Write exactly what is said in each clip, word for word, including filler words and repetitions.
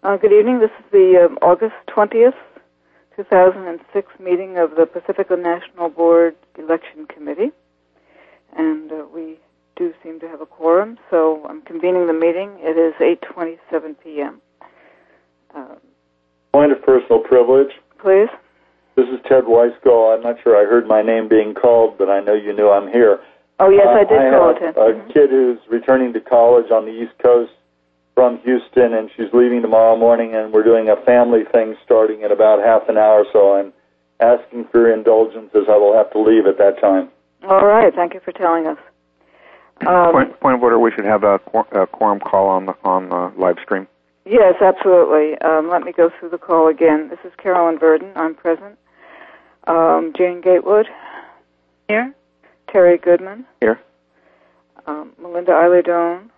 Uh, good evening. This is the um, August twentieth, two thousand six meeting of the Pacifica National Board Election Committee. And uh, we do seem to have a quorum, so I'm convening the meeting. It is eight twenty-seven p.m. Uh, Point of personal privilege. Please. This is Ted Weisgall. I'm not sure I heard my name being called, but I know you knew I'm here. Oh, yes, uh, I did I call have it. a mm-hmm. kid who's returning to college on the East Coast from Houston, and she's leaving tomorrow morning, and we're doing a family thing starting in about half an hour, so I'm asking for your indulgence as I will have to leave at that time. All right. Thank you for telling us. Um, point, point of order, we should have a, a quorum call on the, on the live stream. Yes, absolutely. Um, let me go through the call again. This is Carolyn Verdon. I'm present. Um, Jane Gatewood. Here. Terry Goodman. Here. Um, Melinda Eiledone.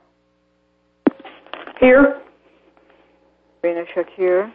Here. Rena Shakir.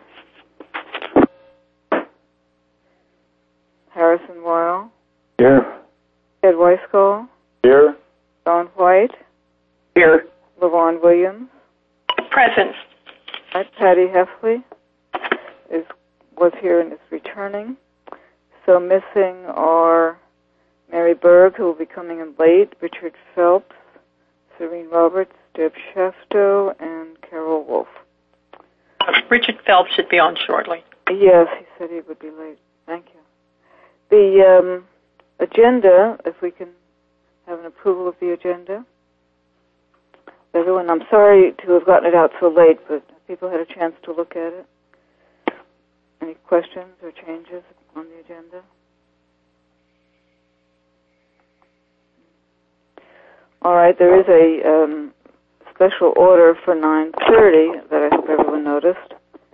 Harrison Weil. Here. Ed Weisgall. Here. Dawn White. Here. LaVon Williams. Present. Right, Patty Heffley is was here and is returning. So missing are Mary Berg, who will be coming in late, Richard Phelps, Serene Roberts, Deb Shafto, and Carol Wolf. Uh, Richard Phelps should be on shortly. Yes, he said he would be late. Thank you. The um, agenda, if we can have an approval of the agenda. Everyone, I'm sorry to have gotten it out so late, but people had a chance to look at it. Any questions or changes on the agenda? All right, there is a um, special order for nine thirty that I hope everyone noticed.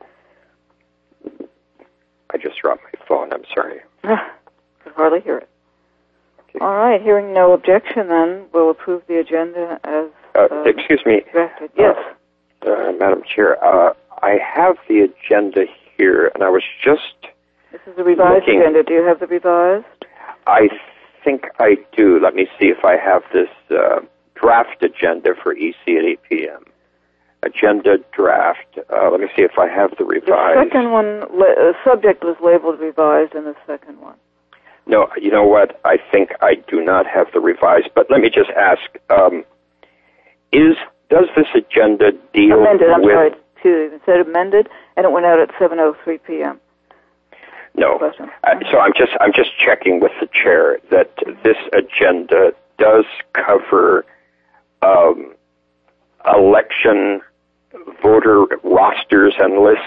I just dropped my phone. I'm sorry. Could hardly hear it. Okay. All right, hearing no objection, then we'll approve the agenda as uh, uh, excuse me. drafted. Yes, uh, uh, Madam Chair. Uh, I have the agenda here, and I was just. This is the revised looking. agenda. Do you have the revised? I think I do. Let me see if I have this uh, draft agenda for E C at eight p.m. Agenda draft. Uh, let me see if I have the revised. The second one, uh, subject was labeled revised in the second one. No, you know what? I think I do not have the revised. But let me just ask: um, Is does this agenda deal amended? I'm with? sorry, excuse me. It said amended, and it went out at seven oh three p.m. No. Uh, so I'm just I'm just checking with the chair that this agenda does cover um, election voter rosters and lists.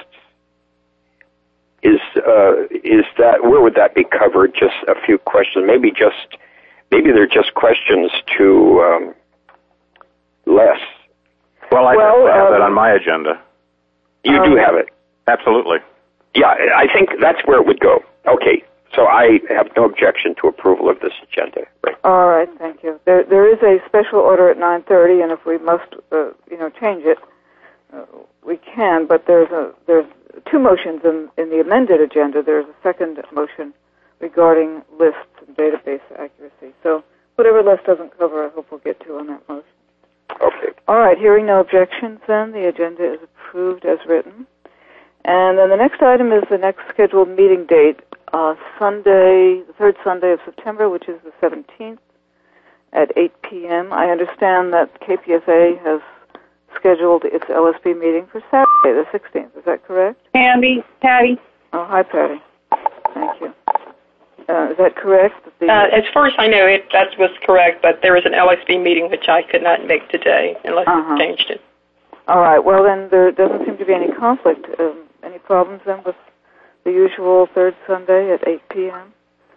Is uh, is that where would that be covered? Just a few questions. Maybe just maybe they're just questions to um, Les. Well, I well, have um, that on my agenda. You um, do have it. Absolutely. Yeah, I think that's where it would go. Okay, so I have no objection to approval of this agenda. Right. All right, thank you. There, there is a special order at nine thirty, and if we must, uh, you know, change it, uh, we can. But there's a there's two motions in, in the amended agenda. There's a second motion regarding lists and database accuracy. So whatever Les doesn't cover, I hope we'll get to on that motion. Okay. All right, hearing no objections, then the agenda is approved as written. And then the next item is the next scheduled meeting date, uh, Sunday, the third Sunday of September, which is the seventeenth at eight p.m. I understand that K P S A has scheduled its L S P meeting for Saturday, the sixteenth. Is that correct? Patty, Patty. Oh, hi, Patty. Thank you. Uh, is that correct? The, Uh, as far as I know, it, that was correct, but there was an L S P meeting which I could not make today unless uh-huh. it changed it. All right. Well, then there doesn't seem to be any conflict. Um, any problems then with the usual third Sunday at eight p.m.?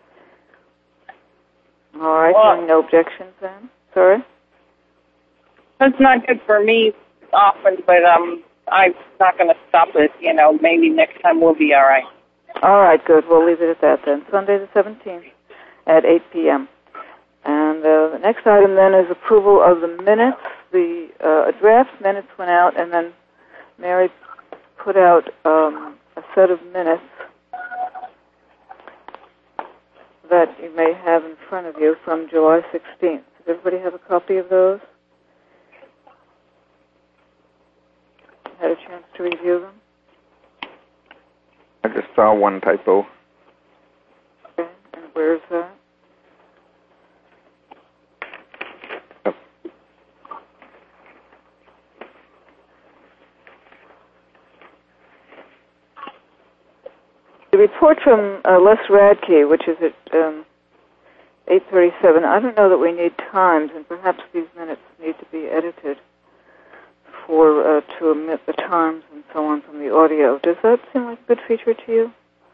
All right. Well, Hearing no objections then. Sorry? It's not good for me often, but um, I'm not going to stop it. You know, maybe next time we'll be all right. All right, good. We'll leave it at that then. Sunday the seventeenth at eight p.m. And uh, the next item then is approval of the minutes. The uh, draft minutes went out, and then Mary put out um, a set of minutes that you may have in front of you from July sixteenth. Does everybody have a copy of those? Had a chance to review them? I just saw one typo. Okay, and where is that? Oh. The report from uh, Les Radke, which is at um, eight thirty-seven, I don't know that we need times, and perhaps these minutes need to be edited for uh, to omit the times and so on from the audio. Does that seem like a good feature to you?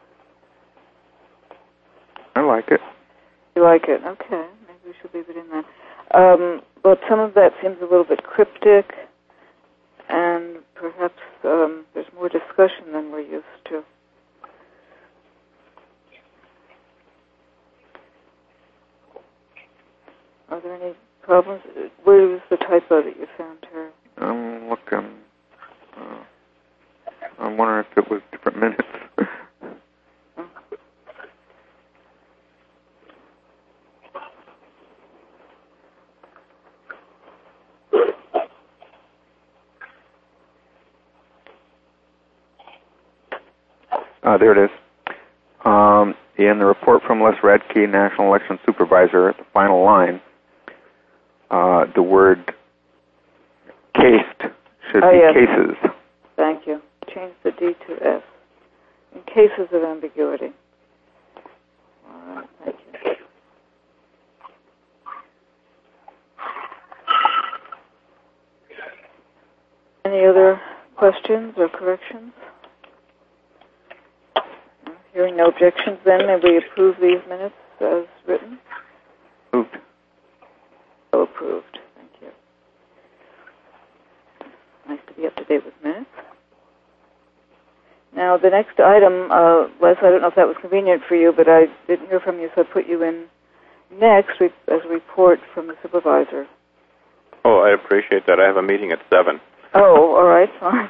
I like it. You like it? Okay. Maybe we should leave it in there. Um, but some of that seems a little bit cryptic, and perhaps um, there's more discussion than we're used to. Are there any problems? Where was the typo that you found, Terry? I'm looking. Uh, I'm wondering if it was different minutes. Uh, there it is. Um, in the report from Les Radke, National Election Supervisor, at the final line, uh, the word cased should oh, be yes. cases. Thank you. Change the D to S. In cases of ambiguity. All right, thank you. Any other questions or corrections? Hearing no objections, then, may we approve these minutes as written? Approved. So approved. Thank you. Nice to be up to date with minutes. Now, the next item, uh, Les, I don't know if that was convenient for you, but I didn't hear from you, so I put you in next as a report from the supervisor. Oh, I appreciate that. I have a meeting at seven. Oh, all right, fine.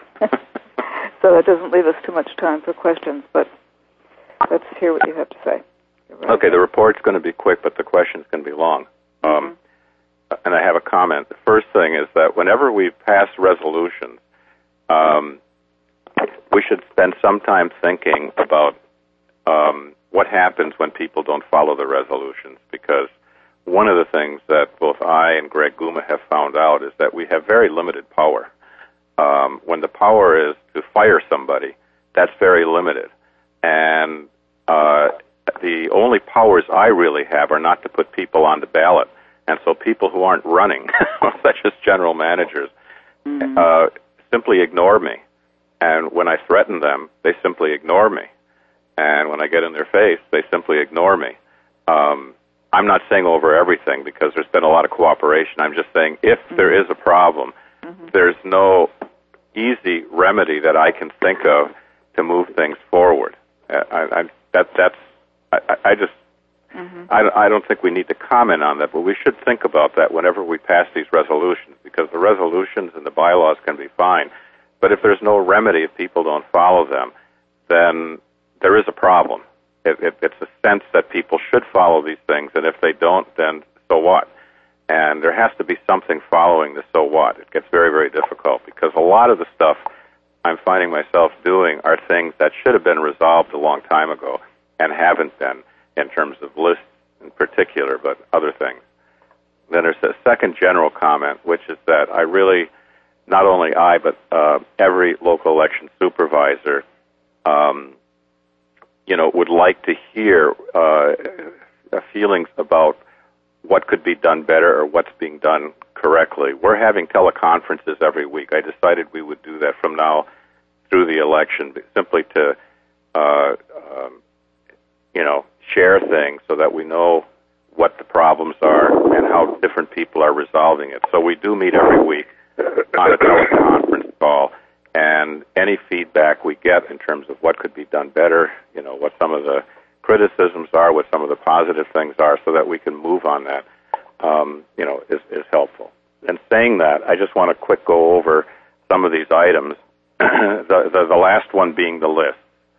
So that doesn't leave us too much time for questions, but let's hear what you have to say. Right. Okay, the report's going to be quick, but the question's going to be long. Mm-hmm. Um, and I have a comment. The first thing is that whenever we pass resolutions, um, we should spend some time thinking about um, what happens when people don't follow the resolutions, because one of the things that both I and Greg Guma have found out is that we have very limited power. Um, when the power is to fire somebody, that's very limited. And uh, the only powers I really have are not to put people on the ballot. And so people who aren't running, such as general managers, mm-hmm. uh, simply ignore me. And when I threaten them, they simply ignore me. And when I get in their face, they simply ignore me. Um, I'm not saying over everything, because there's been a lot of cooperation. I'm just saying if mm-hmm. there is a problem, mm-hmm. there's no easy remedy that I can think of to move things forward. I, I, that, that's, I, I just, mm-hmm. I, I don't think we need to comment on that, but we should think about that whenever we pass these resolutions, because the resolutions and the bylaws can be fine. But if there's no remedy, if people don't follow them, then there is a problem. It, it, it's a sense that people should follow these things, and if they don't, then so what? And there has to be something following the so what. It gets very, very difficult, because a lot of the stuff I'm finding myself doing are things that should have been resolved a long time ago and haven't been, in terms of lists in particular, but other things. Then there's a second general comment, which is that I really, not only I, but uh, every local election supervisor, um, you know, would like to hear uh, feelings about what could be done better or what's being done correctly. We're having teleconferences every week. I decided we would do that from now through the election, simply to, uh, um, you know, share things so that we know what the problems are and how different people are resolving it. So we do meet every week on a teleconference call, and any feedback we get in terms of what could be done better, you know, what some of the criticisms are, what some of the positive things are, so that we can move on that, um, you know, is, is helpful. And saying that, I just want to quick go over some of these items, the, the, the last one being the list.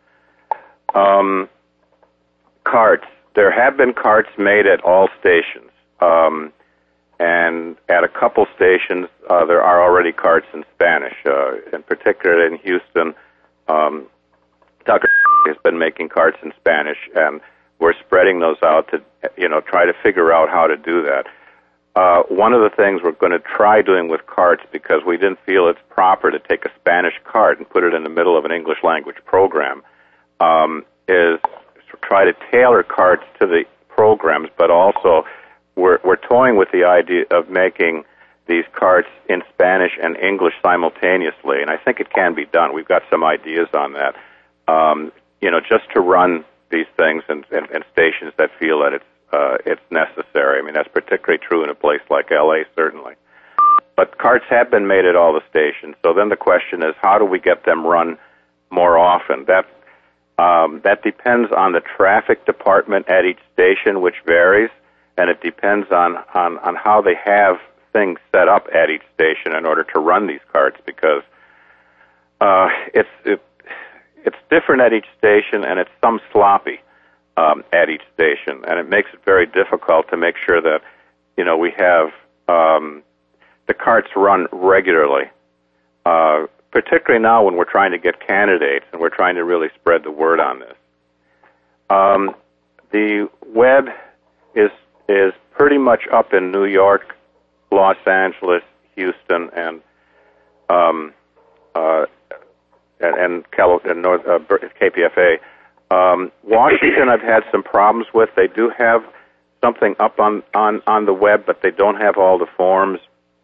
Um, carts. There have been carts made at all stations, um, and at a couple stations uh, there are already carts in Spanish. Uh, in particular in Houston, um, Doctor has been making carts in Spanish, and we're spreading those out to, you know, try to figure out how to do that. Uh, one of the things we're going to try doing with carts, because we didn't feel it's proper to take a Spanish cart and put it in the middle of an English language program, um, is to try to tailor carts to the programs, but also we're, we're toying with the idea of making these carts in Spanish and English simultaneously, and I think it can be done. We've got some ideas on that, um, you know, just to run these things in, in, in stations that feel that it's Uh, it's necessary. I mean, that's particularly true in a place like L A, certainly. But carts have been made at all the stations. So then the question is, how do we get them run more often? That um, that depends on the traffic department at each station, which varies, and it depends on, on, on how they have things set up at each station in order to run these carts, because uh, it's it, it's different at each station, and it's some sloppy. Um, at each station, and it makes it very difficult to make sure that, you know, we have um, the carts run regularly, uh, particularly now when we're trying to get candidates and we're trying to really spread the word on this. Um, the web is is pretty much up in New York, Los Angeles, Houston, and um, uh, and, and, Cal- and North, uh, K P F A. Um, Washington, I've had some problems with. They do have something up on, on, on the web, but they don't have all the forms.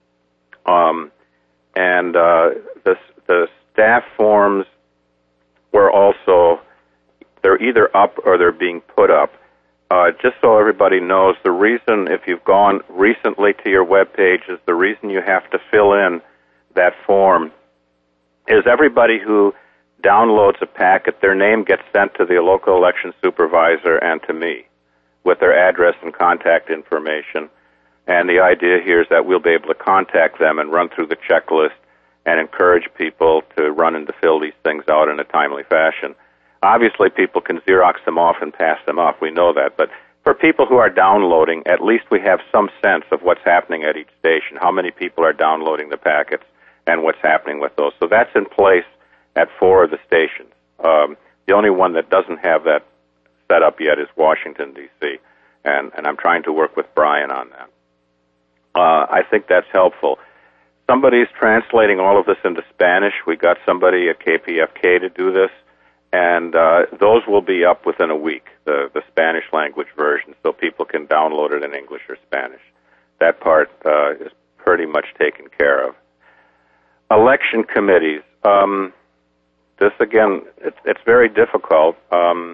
Um, and uh, the, the staff forms were also, they're either up or they're being put up. Uh, just so everybody knows, the reason, if you've gone recently to your web page, is the reason you have to fill in that form is everybody who downloads a packet, their name gets sent to the local election supervisor and to me with their address and contact information. And the idea here is that we'll be able to contact them and run through the checklist and encourage people to run and to fill these things out in a timely fashion. Obviously, people can Xerox them off and pass them off. We know that. But for people who are downloading, at least we have some sense of what's happening at each station, how many people are downloading the packets and what's happening with those. So that's in place at four of the stations. Um, the only one that doesn't have that set up yet is Washington, D C, and, and I'm trying to work with Brian on that. Uh, I think that's helpful. Somebody's translating all of this into Spanish. We got somebody at K P F K to do this, and uh, those will be up within a week, the, the Spanish language version, so people can download it in English or Spanish. That part uh, is pretty much taken care of. Election committees. Um, This, again, it's, it's very difficult. Um,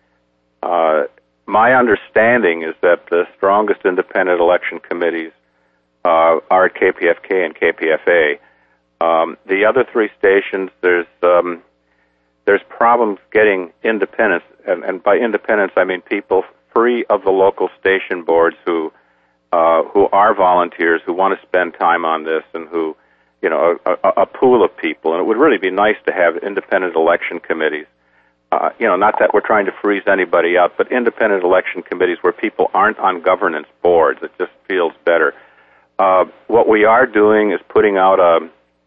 uh, my understanding is that the strongest independent election committees uh, are at K P F K and K P F A. Um, the other three stations, there's um, there's problems getting independence, and, and by independence I mean people free of the local station boards who uh, who are volunteers, who want to spend time on this, and who you know, a, a, a pool of people, and it would really be nice to have independent election committees. Uh, you know, not that we're trying to freeze anybody out, but independent election committees where people aren't on governance boards. It just feels better. Uh, what we are doing is putting out a,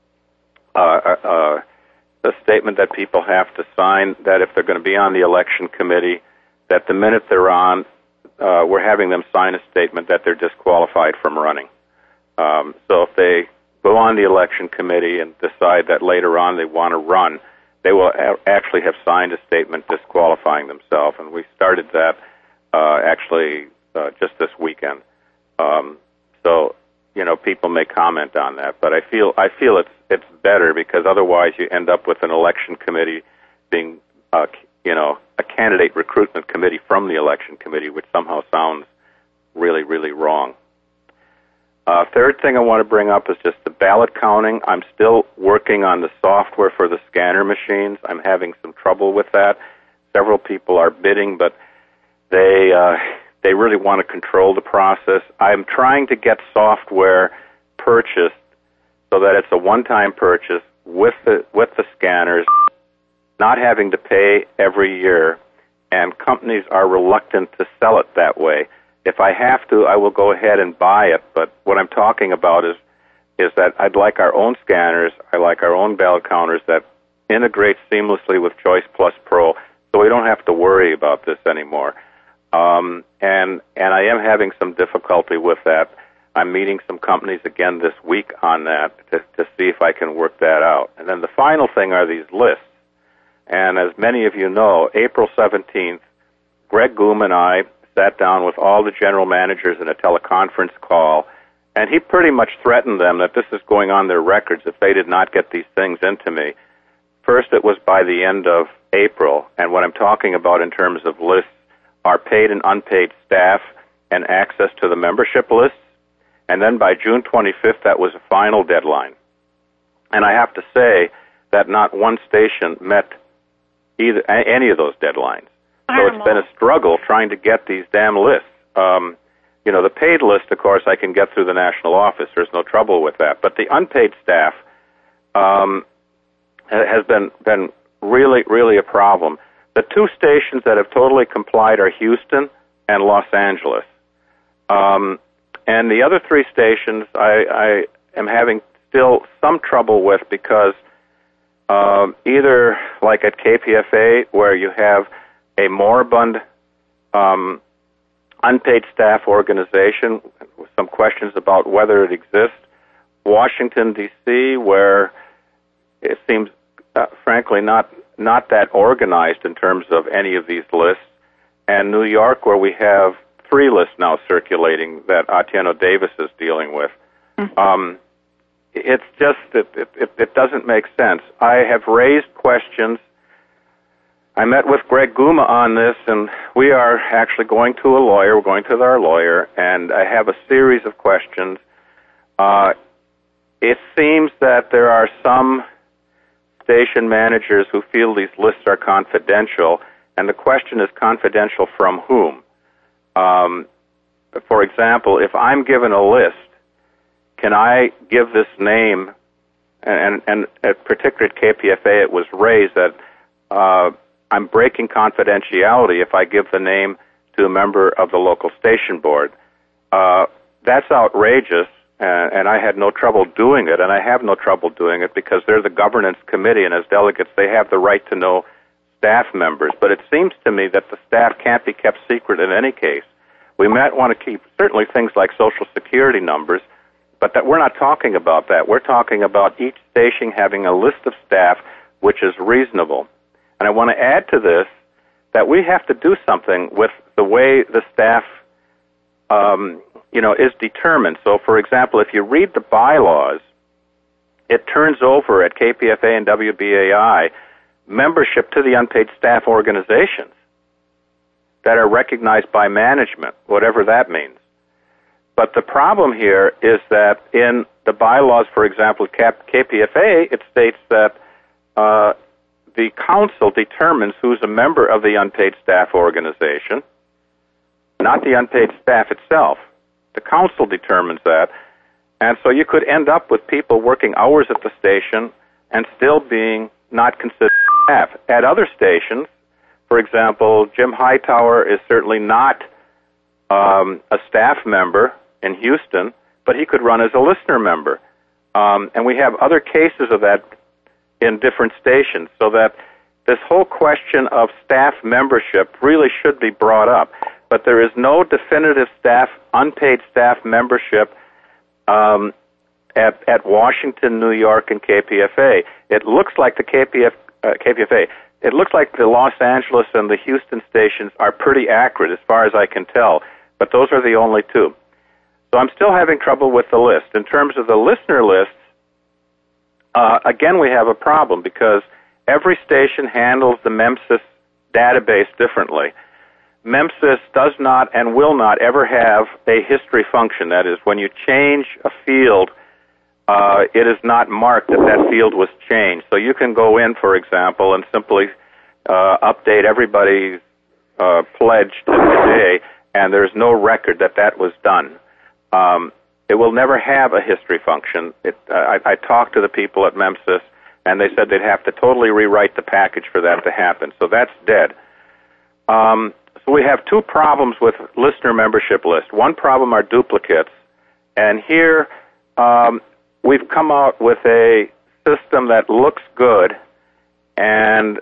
a, a, a statement that people have to sign that if they're going to be on the election committee, that the minute they're on, uh, we're having them sign a statement that they're disqualified from running. Um, so if they go on the election committee and decide that later on they want to run, they will a- actually have signed a statement disqualifying themselves. And we started that uh, actually uh, just this weekend. Um, so, you know, people may comment on that, but I feel I feel it's it's better, because otherwise you end up with an election committee being, uh, you know, a candidate recruitment committee from the election committee, which somehow sounds really, really wrong. Uh, third thing I want to bring up is just the ballot counting. I'm still working on the software for the scanner machines. I'm having some trouble with that. Several people are bidding, but they uh, they really want to control the process. I'm trying to get software purchased so that it's a one-time purchase with the with the scanners, not having to pay every year, and companies are reluctant to sell it that way. If I have to, I will go ahead and buy it, but what I'm talking about is is that I'd like our own scanners, I like our own ballot counters that integrate seamlessly with Choice Plus Pro, so so we don't have to worry about this anymore. Um, and and I am having some difficulty with that. I'm meeting some companies again this week on that to, to see if I can work that out. And then the final thing are these lists. And as many of you know, April seventeenth, Greg Goom and I sat down with all the general managers in a teleconference call, and he pretty much threatened them that this is going on their records if they did not get these things into me. First, it was by the end of April, and what I'm talking about in terms of lists are paid and unpaid staff and access to the membership lists. And then by June twenty-fifth, that was a final deadline. And I have to say that not one station met either any of those deadlines. So it's been a struggle trying to get these damn lists. Um, you know, the paid list, of course, I can get through the national office. There's no trouble with that. But the unpaid staff um, has been been really, really a problem. The two stations that have totally complied are Houston and Los Angeles. Um, and the other three stations I, I am having still some trouble with because um, either like at K P F A where you have a moribund um, unpaid staff organization with some questions about whether it exists, Washington, D C, where it seems, uh, frankly, not not that organized in terms of any of these lists, and New York, where we have three lists now circulating that Atieno Davis is dealing with. Mm-hmm. Um, it's just, it, it, it doesn't make sense. I have raised questions. I met with Greg Guma on this, and we are actually going to a lawyer. We're going to our lawyer, and I have a series of questions. Uh, it seems that there are some station managers who feel these lists are confidential, and the question is confidential from whom? Um, for example, if I'm given a list, can I give this name, and, and, and particularly at K P F A it was raised that uh, I'm breaking confidentiality if I give the name to a member of the local station board. Uh, that's outrageous, and, and I had no trouble doing it, and I have no trouble doing it because they're the governance committee, and as delegates they have the right to know staff members. But it seems to me that the staff can't be kept secret in any case. We might want to keep certainly things like Social Security numbers, but that we're not talking about that. We're talking about each station having a list of staff which is reasonable. And I want to add to this that we have to do something with the way the staff, um, you know, is determined. So, for example, if you read the bylaws, it turns over at K P F A and W B A I membership to the unpaid staff organizations that are recognized by management, whatever that means. But the problem here is that in the bylaws, for example, K P F A, it states that uh, the council determines who's a member of the unpaid staff organization, not the unpaid staff itself. The council determines that. And so you could end up with people working hours at the station and still being not considered staff. At other stations, for example, Jim Hightower is certainly not um, a staff member in Houston, but he could run as a listener member. Um, and we have other cases of that in different stations, so that this whole question of staff membership really should be brought up. But there is no definitive staff, unpaid staff membership um, at, at Washington, New York, and K P F A. It looks like the K P F, uh, K P F A, it looks like the Los Angeles and the Houston stations are pretty accurate as far as I can tell, but those are the only two. So I'm still having trouble with the list. In terms of the listener lists, uh, again, we have a problem because every station handles the MEMSIS database differently. MEMSIS does not and will not ever have a history function. That is, when you change a field, uh, it is not marked that that field was changed. So you can go in, for example, and simply uh, update everybody's uh, pledge to today, and there's no record that that was done. Um, it will never have a history function. It, uh, I, I talked to the people at MEMSIS, and they said they'd have to totally rewrite the package for that to happen. So that's dead. Um, so we have two problems with listener membership list. One problem are duplicates, and here um, we've come out with a system that looks good, and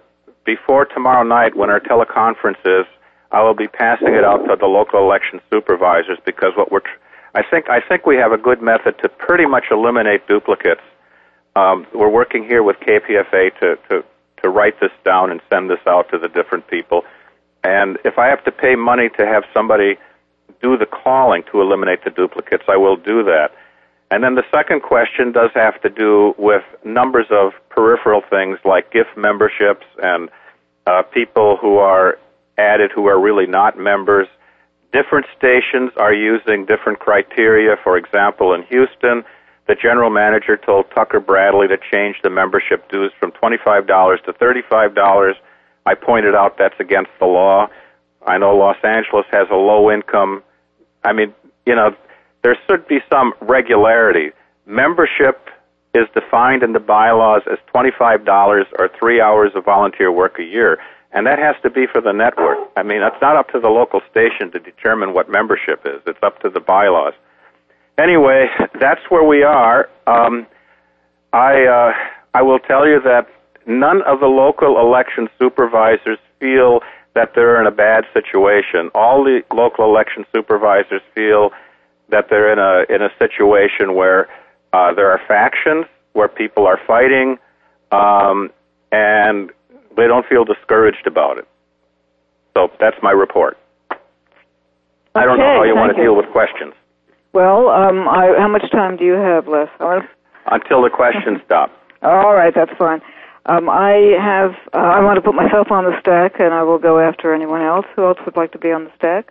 before tomorrow night when our teleconference is, I will be passing it out to the local election supervisors because what we're, tr- I think, I think we have a good method to pretty much eliminate duplicates. Um, we're working here with K P F A to, to, to write this down and send this out to the different people. And if I have to pay money to have somebody do the calling to eliminate the duplicates, I will do that. And then the second question does have to do with numbers of peripheral things like gift memberships and uh, people who are added who are really not members. Different stations are using different criteria. For example, in Houston, the general manager told Tucker Bradley to change the membership dues from twenty-five dollars to thirty-five dollars. I pointed out that's against the law. I know Los Angeles has a low income. I mean, you know, there should be some regularity. Membership is defined in the bylaws as twenty-five dollars or three hours of volunteer work a year, and that has to be for the network. I mean, it's not up to the local station to determine what membership is. It's up to the bylaws. Anyway, that's where we are. Um, I uh, I will tell you that none of the local election supervisors feel that they're in a bad situation. All the local election supervisors feel that they're in a in a situation where uh, there are factions, where people are fighting, um, and they don't feel discouraged about it. So that's my report. Okay, I don't know how you want to you. deal with questions. Well, um, I, how much time do you have, Les? Until the questions stop. All right, that's fine. Um, I have. Uh, I want to put myself on the stack, and I will go after anyone else. Who else would like to be on the stack?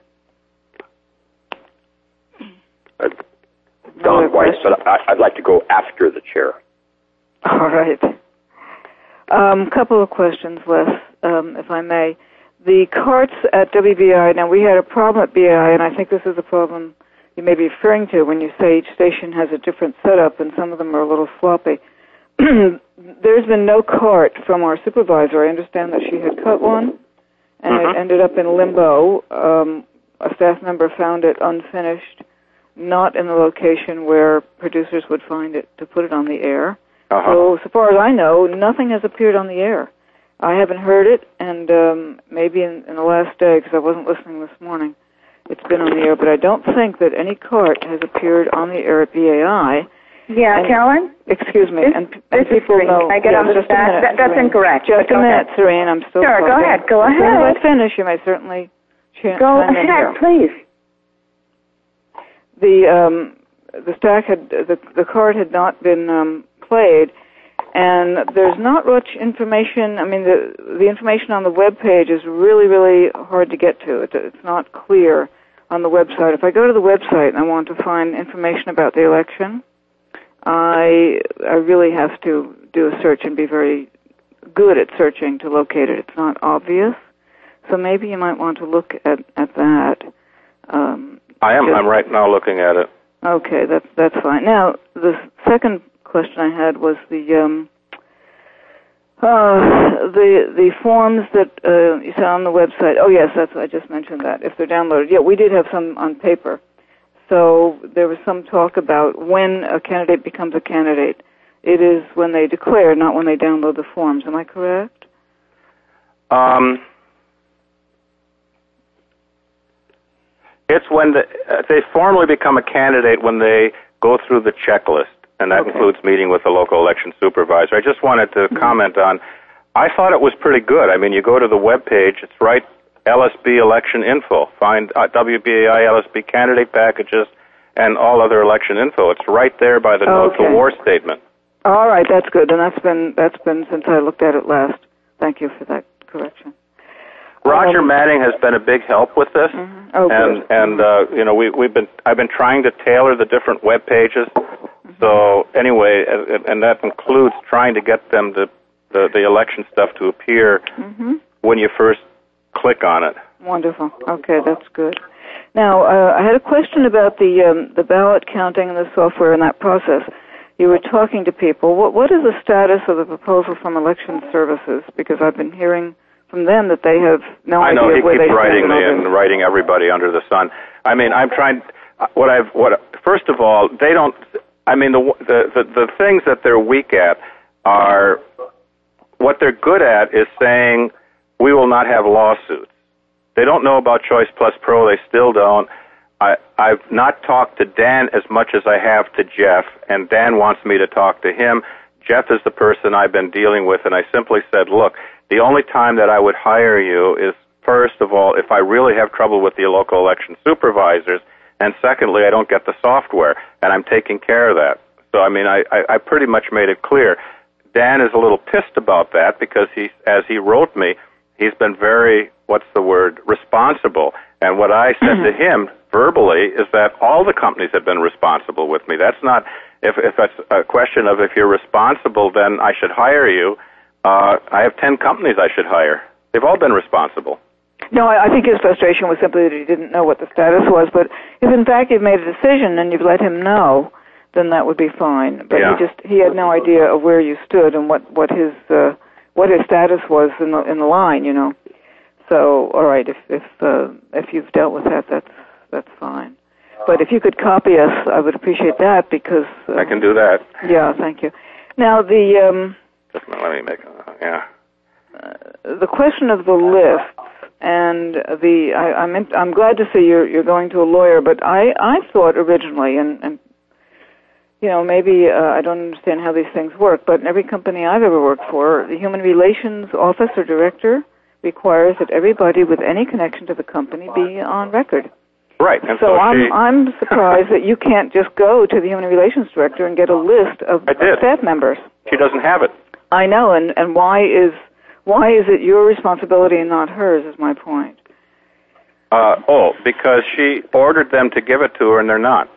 Uh, Don Weiss, but I, I'd like to go after the chair. All right. A um, couple of questions, Les, um, if I may. The carts at W B I. Now, we had a problem at B I, and I think this is a problem you may be referring to when you say each station has a different setup, and some of them are a little sloppy. There's been no cart from our supervisor. I understand that she had cut one, and uh-huh. it ended up in limbo. Um, a staff member found it unfinished, not in the location where producers would find it to put it on the air. Uh-huh. So, so far as I know, nothing has appeared on the air. I haven't heard it, and um, maybe in, in the last day, because I wasn't listening this morning, it's been on the air, but I don't think that any cart has appeared on the air at B A I. Yeah, and, Carolyn? Excuse me. This, and, this and people is know. Can I get yeah, on the just a minute, that, That's Serene. incorrect. Just go a minute, ahead. Serene. I'm still Sure, talking. go ahead. Go ahead. As soon as I finish, you may certainly ch- Go chime in ahead, here. please. The um, the stack had the the card had not been um, played, and there's not much information. I mean, the the information on the web page is really really hard to get to. It, it's not clear on the website. If I go to the website and I want to find information about the election, I I really have to do a search and be very good at searching to locate it. It's not obvious, so maybe you might want to look at at that. Um, I am. just, I'm right now looking at it. Okay, that's that's fine. Now, the second question I had was the um, uh, the the forms that uh, you said on the website. Oh yes, that's I just mentioned that. If they're downloaded, yeah, we did have some on paper. So there was some talk about when a candidate becomes a candidate. It is when they declare, not when they download the forms. Am I correct? Um, it's when the, uh, they formally become a candidate when they go through the checklist, and that okay. includes meeting with the local election supervisor. I just wanted to mm-hmm. comment on, I thought it was pretty good. I mean, you go to the web page, it's right, L S B election info. Find uh, W B A I L S B candidate packages and all other election info. It's right there by the okay. note the war statement. All right, that's good, and that's been that's been since I looked at it last. Thank you for that correction. Roger um, Manning has been a big help with this, mm-hmm. oh, and good. and uh, you know we we've been I've been trying to tailor the different web pages. Mm-hmm. So anyway, and, and that includes trying to get them to the the election stuff to appear mm-hmm. when you first click on it. Wonderful. Okay, that's good. Now, uh, I had a question about the um, the ballot counting and the software and that process. You were talking to people. What what is the status of the proposal from Election Services? Because I've been hearing from them that they have no I idea know he where keeps they writing me stand. and writing everybody under the sun. I mean, I'm trying. What I've what first of all, they don't. I mean, the the the, the things that they're weak at are what they're good at is saying will not have lawsuits. They don't know about Choice Plus Pro. They still don't. I, I've not talked to Dan as much as I have to Jeff, and Dan wants me to talk to him. Jeff is the person I've been dealing with, and I simply said, look, the only time that I would hire you is, first of all, if I really have trouble with the local election supervisors, and secondly, I don't get the software, and I'm taking care of that. So, I mean, I, I, I pretty much made it clear. Dan is a little pissed about that because, he, as he wrote me, he's been very, what's the word, responsible. And what I said to him verbally is that all the companies have been responsible with me. That's not, if, if that's a question of if you're responsible, then I should hire you. Uh, I have ten companies I should hire. They've all been responsible. No, I, I think his frustration was simply that he didn't know what the status was. But if, in fact, you've made a decision and you've let him know, then that would be fine. But yeah. he just he had no idea of where you stood and what what his uh, what his status was in the in the line. You know. So, all right, if if uh, if you've dealt with that, that's that's fine. But if you could copy us, I would appreciate that because uh, I can do that. Yeah, thank you. Now the um, just let me make uh, yeah uh, the question of the lists and the I, I'm in, I'm glad to see you're you're going to a lawyer, but I I thought originally and and you know maybe uh, I don't understand how these things work, but in every company I've ever worked for, the human relations office or director requires that everybody with any connection to the company be on record. Right. And so, so I'm she, I'm surprised that you can't just go to the human relations director and get a list of, I did. of staff members. She doesn't have it. I know, and, and why is why is it your responsibility and not hers? Is my point. Uh, oh, because she ordered them to give it to her, and they're not.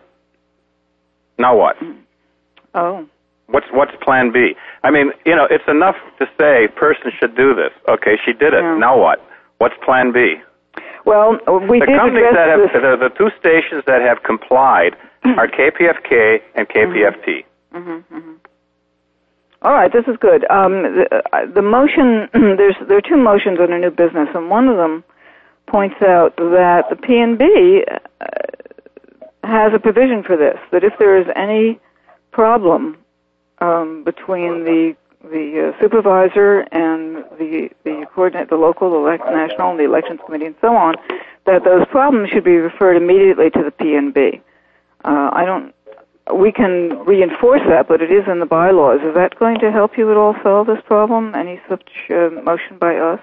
Now what? Oh. What's what's Plan B? I mean, you know, it's enough to say person should do this. Okay, she did it. Yeah. Now what? What's Plan B? Well, we the did companies address that have this. the, the two stations that have complied are K P F K and K P F T. Mm-hmm, mm-hmm. All right, this is good. Um, the, uh, the motion there's there are two motions on a new business, and one of them points out that the P N B uh, has a provision for this. That if there is any problem um, between the the uh, supervisor and the the coordinate, the local, the elect, national, and the elections committee, and so on, that those problems should be referred immediately to the P N B. Uh, I don't. We can reinforce that, but it is in the bylaws. Is that going to help you at all solve this problem? Any such uh, motion by us?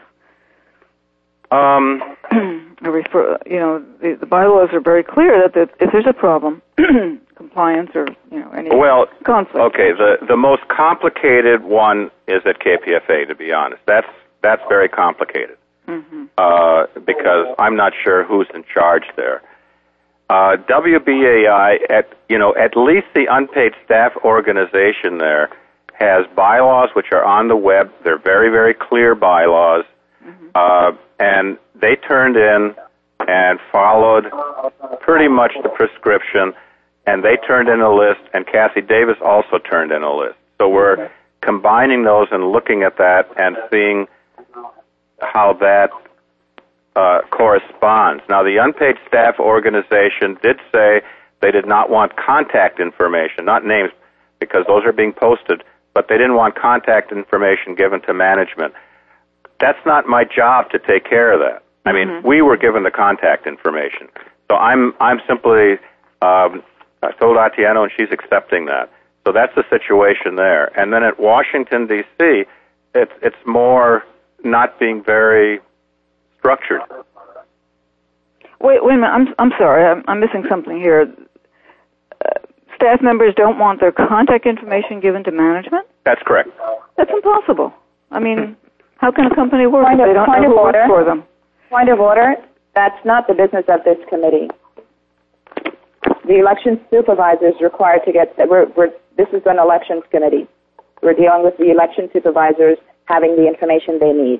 Um. I refer. You know, the, the bylaws are very clear that the, if there's a problem, compliance or you know any well, conflict. Okay. The the most complicated one is at K P F A. To be honest, that's that's very complicated mm-hmm. uh, because I'm not sure who's in charge there. Uh, W B A I, at you know, at least the unpaid staff organization there has bylaws which are on the web. They're very very clear bylaws, mm-hmm. uh, and they turned in and followed pretty much the prescription. And they turned in a list, and Cassie Davis also turned in a list. So we're combining those and looking at that and seeing how that uh, corresponds. Now, the unpaid staff organization did say they did not want contact information, not names, because those are being posted, but they didn't want contact information given to management. That's not my job to take care of that. I mean, mm-hmm. we were given the contact information. So I'm I'm simply... Um, I told Atiano, and she's accepting that. So that's the situation there. And then at Washington, D C, it's it's more not being very structured. Wait, wait a minute. I'm I'm sorry. I'm, I'm missing something here. Uh, staff members don't want their contact information given to management? That's correct. That's impossible. I mean, how can a company work Point if of, they don't point know of who order. works for them? Point of order. That's not the business of this committee. The election supervisor is required to get, we're, we're, this is an elections committee. We're dealing with the election supervisors having the information they need.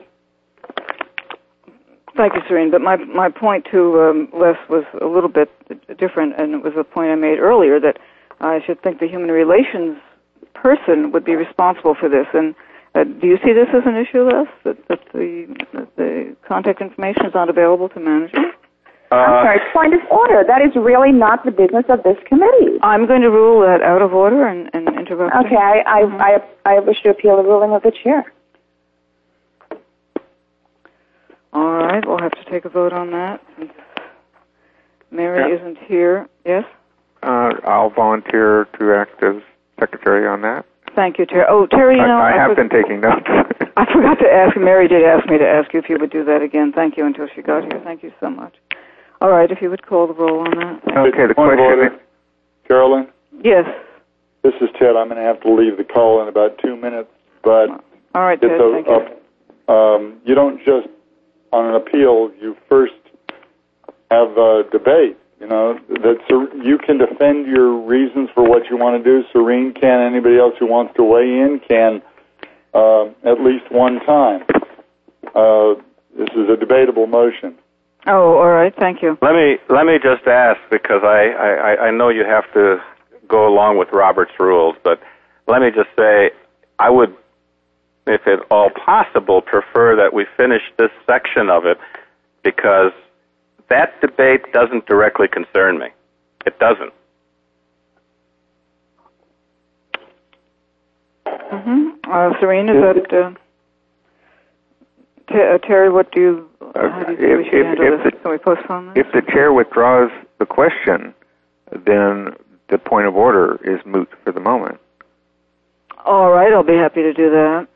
Thank you, Serene. But my my point to um, Les was a little bit different, and it was a point I made earlier that I should think the human relations person would be responsible for this. And uh, do you see this as an issue, Les, that, that, the, that the contact information is not available to management? Uh, I'm sorry, point of order. That is really not the business of this committee. I'm going to rule that out of order and, and interrupt. Okay, I, I, mm-hmm. I, I wish to appeal the ruling of the chair. right, we'll have to take a vote on that since Mary Yeah. isn't here. Yes? Uh, I'll volunteer to act as secretary on that. Thank you, Terry. Oh, Terry, you know... I, I have for- been taking notes. I forgot to ask, Mary did ask me to ask you if you would do that again. Thank you until she got here. Thank you so much. All right, if you would call the roll on that. Thank Okay, the Point of question... order. Carolyn, Yes. this is Ted. I'm going to have to leave the call in about two minutes, but All right, Ted, it's a, thank you. a, um, you don't just, on an appeal, you first have a debate. You know, that you can defend your reasons for what you want to do. Serene can. Anybody else who wants to weigh in can uh, at least one time. Uh, this is a debatable motion. Oh, all right, thank you. Let me let me just ask, because I, I, I know you have to go along with Robert's rules, but let me just say I would, if at all possible, prefer that we finish this section of it, because that debate doesn't directly concern me. It doesn't. Mm-hmm. Uh, Serene, is that... Uh, T- uh, Terry, what do you... Uh, how do you think if, we should if, handle if this? the, Can we postpone this? If the chair withdraws the question, then the point of order is moot for the moment. All right, I'll be happy to do that.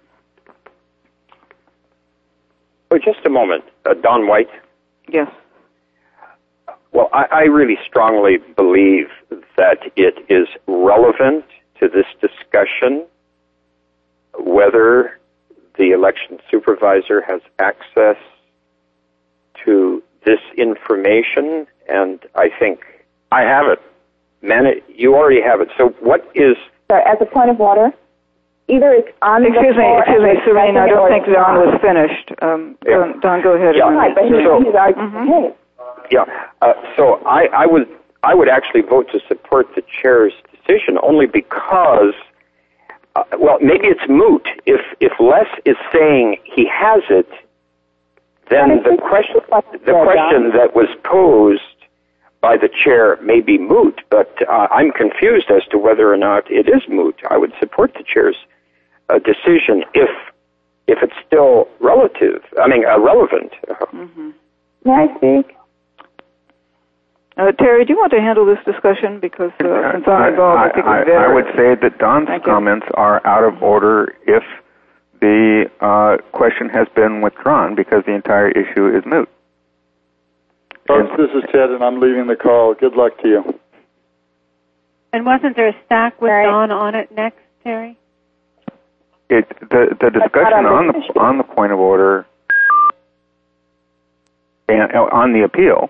Oh, just a moment. Uh, Don White? Yes. Well, I, I really strongly believe that it is relevant to this discussion whether the election supervisor has access to this information, and I think... I have it. Man, you already have it. So what is... Sorry, as a point of order, either it's on excuse the floor... Excuse me, excuse me, Serene, I don't think Don not. was finished. Um, Yeah. Don, Don, go ahead. Yeah. Right, but he, So- he's arguing Mhm. the case. Yeah. Uh, so I, I would I would actually vote to support the chair's decision only because, uh, well, maybe it's moot. If if Les is saying he has it, then the question the question that was posed by the chair may be moot. But uh, I'm confused as to whether or not it is moot. I would support the chair's uh, decision if if it's still relative. I mean, uh, relevant. Mm-hmm. May I speak? Uh, Terry, do you want to handle this discussion? Because uh, since I'm involved, I, I think I, it's better. I would say that Don's Thank you. comments are out of order if the uh, question has been withdrawn because the entire issue is moot. Folks, this is Ted, and I'm leaving the call. Good luck to you. And wasn't there a stack with Terry? Don on it next, Terry? It, the the discussion on the on the point of order and uh, on the appeal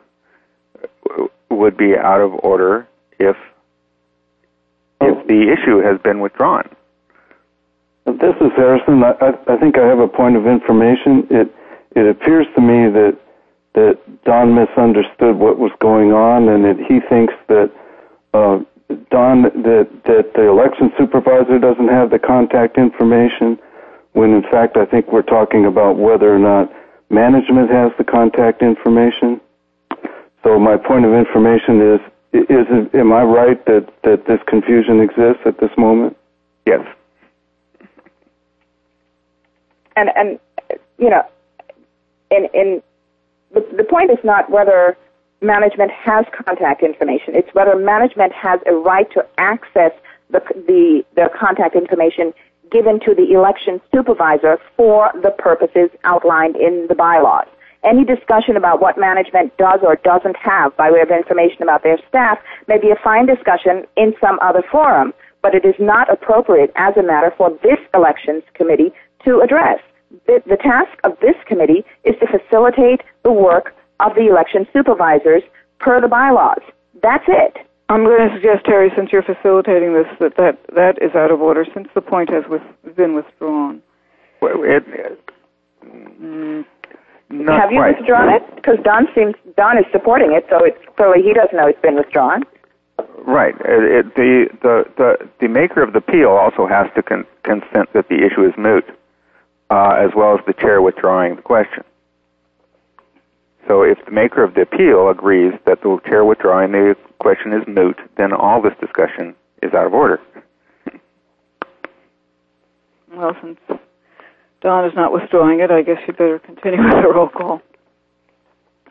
would be out of order if if the issue has been withdrawn. This is Harrison. I, I, I think I have a point of information. It it appears to me that that Don misunderstood what was going on, and that he thinks that uh, Don that that the election supervisor doesn't have the contact information, when in fact I think we're talking about whether or not management has the contact information. So my point of information is, is, am I right that, that this confusion exists at this moment? Yes. And, and you know, in, in the, the point is not whether management has contact information. It's whether management has a right to access the, the, the contact information given to the election supervisor for the purposes outlined in the bylaws. Any discussion about what management does or doesn't have by way of information about their staff may be a fine discussion in some other forum, but it is not appropriate as a matter for this elections committee to address. The, the task of this committee is to facilitate the work of the election supervisors per the bylaws. That's it. I'm going to suggest, Terry, since you're facilitating this, that that, that is out of order since the point has with, been withdrawn. Well, it, it, mm, not Have you quite. withdrawn it? Because Don seems Don is supporting it, so it's clearly he doesn't know it's been withdrawn. Right. It, it, the, the the the maker of the appeal also has to con- consent that the issue is moot, uh, as well as the chair withdrawing the question. So if the maker of the appeal agrees that the chair withdrawing the question is moot, then all this discussion is out of order. Well, since Don is not withdrawing it, I guess you better continue with the roll call.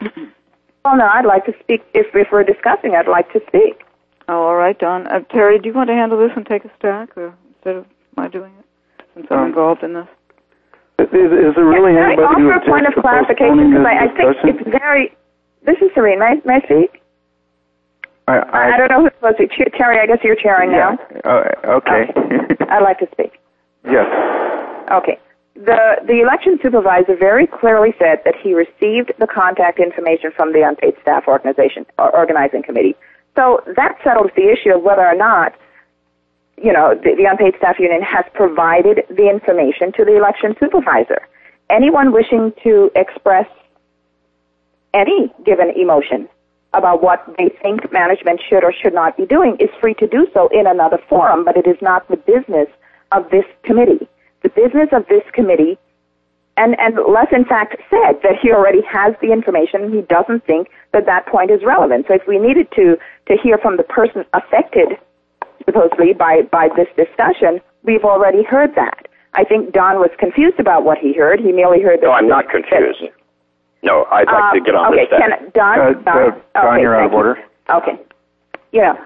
Well, no, I'd like to speak. If, if we're discussing, I'd like to speak. Oh, all right, Don. Uh, Terry, do you want to handle this and take a stack, or instead of my doing it, since I'm um, involved in this? Is, is there really Can anybody I who offer a point of clarification? Because I, I think it's very... This is Serene. May, may I speak? I, I, I don't know who's supposed to be. Terry, I guess you're chairing yeah. now. Oh, okay. okay. I'd like to speak. Yes. Okay. The the election supervisor very clearly said that he received the contact information from the unpaid staff organization or organizing committee. So that settles the issue of whether or not, you know, the, the unpaid staff union has provided the information to the election supervisor. Anyone wishing to express any given emotion about what they think management should or should not be doing is free to do so in another forum, but it is not the business of this committee. The business of this committee, and, and Les, in fact, said that he already has the information and he doesn't think that that point is relevant. So if we needed to, to hear from the person affected, supposedly, by, by this discussion, we've already heard that. I think Don was confused about what he heard. He merely heard that... No, I'm not confused. That, no, I'd like um, to get on okay, this. Okay, can Don? Uh, Don, uh, Don okay, you're out of order. You. Okay. Yeah.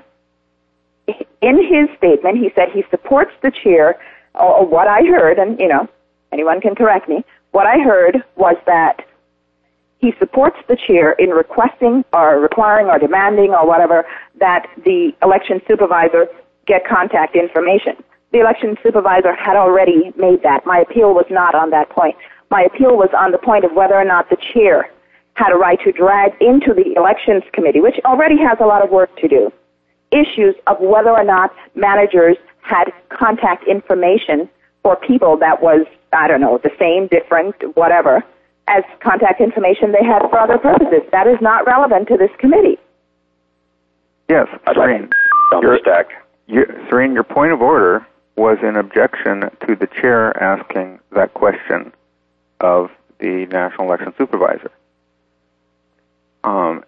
In his statement, he said he supports the chair, or what I heard, and, you know, anyone can correct me, what I heard was that he supports the chair in requesting or requiring or demanding or whatever that the election supervisor get contact information. The election supervisor had already made that. My appeal was not on that point. My appeal was on the point of whether or not the chair had a right to drag into the elections committee, which already has a lot of work to do, issues of whether or not managers had contact information for people that was, I don't know, the same, different, whatever, as contact information they had for other purposes. That is not relevant to this committee. Yes, I'd Serene. like to your, stack. Your, Serene, your point of order was in objection to the chair asking that question of the National Election Supervisor. Um,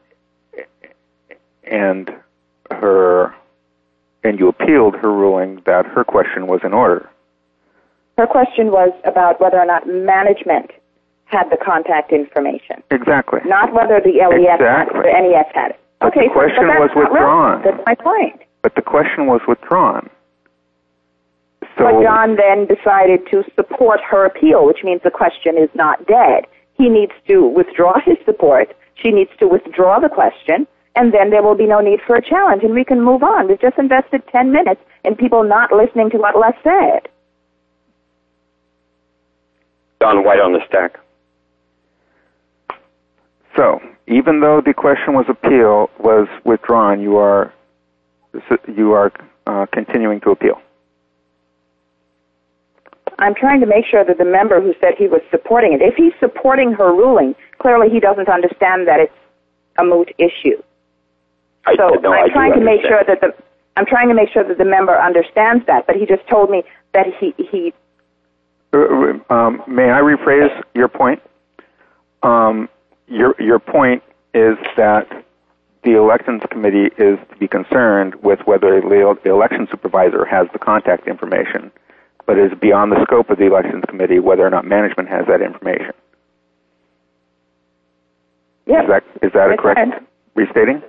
and her, and you appealed her ruling that her question was in order. Her question was about whether or not management had the contact information. Exactly. Not whether the L E S exactly. had it, the N E S had it. But okay, the question so, but was withdrawn. That's my point. But the question was withdrawn. So, but John then decided to support her appeal, which means the question is not dead. He needs to withdraw his support. She needs to withdraw the question, and then there will be no need for a challenge, and we can move on. We've just invested ten minutes in people not listening to what Les said. Don White on the stack. So, even though the question was appeal was withdrawn, you are you are uh, continuing to appeal. I'm trying to make sure that the member who said he was supporting it, if he's supporting her ruling, clearly he doesn't understand that it's a moot issue. I, so no, I'm I trying to understand. make sure that the I'm trying to make sure that the member understands that. But he just told me that he he. Uh, um, may I rephrase your point? Um, your your point is that the elections committee is to be concerned with whether the election supervisor has the contact information, but is beyond the scope of the elections committee whether or not management has that information. Yes. Is that, is that a That's correct right. restating?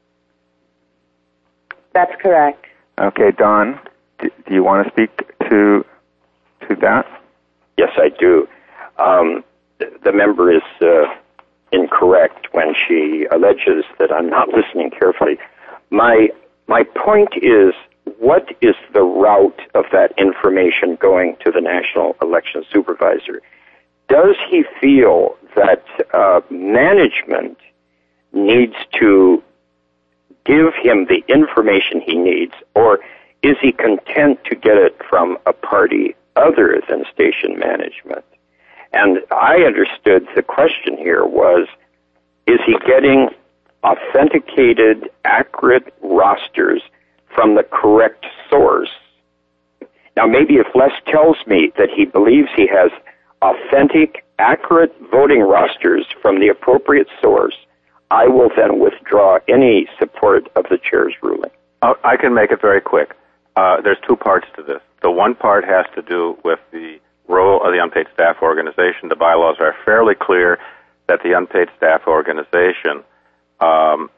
That's correct. Okay, Don, do, do you want to speak to to that? Yes, I do. Um, the member is uh, incorrect when she alleges that I'm not listening carefully. My my point is, what is the route of that information going to the National Election Supervisor? Does he feel that uh, management needs to give him the information he needs, or is he content to get it from a party other than station management? And I understood the question here was, is he getting authenticated, accurate rosters from the correct source? Now, maybe if Les tells me that he believes he has authentic, accurate voting rosters from the appropriate source, I will then withdraw any support of the chair's ruling. I can make it very quick. Uh, there's two parts to this. The one part has to do with the role of the unpaid staff organization. The bylaws are fairly clear that the unpaid staff organization um,